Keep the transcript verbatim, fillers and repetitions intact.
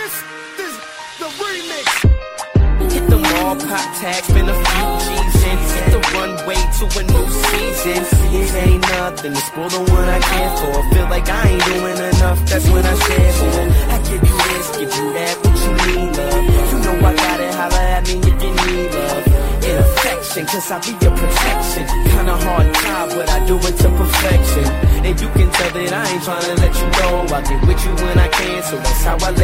This is the remix. Hit the mall, pop tags, spend a few G's and hit the runway to a new season. See, it ain't nothing to spoil the one I care for. Feel like I ain't doing enough, that's when I share more. I give you this, give you that, what you need, love. You know I got it, holla at me if you need love. In affection, cause I be your protection.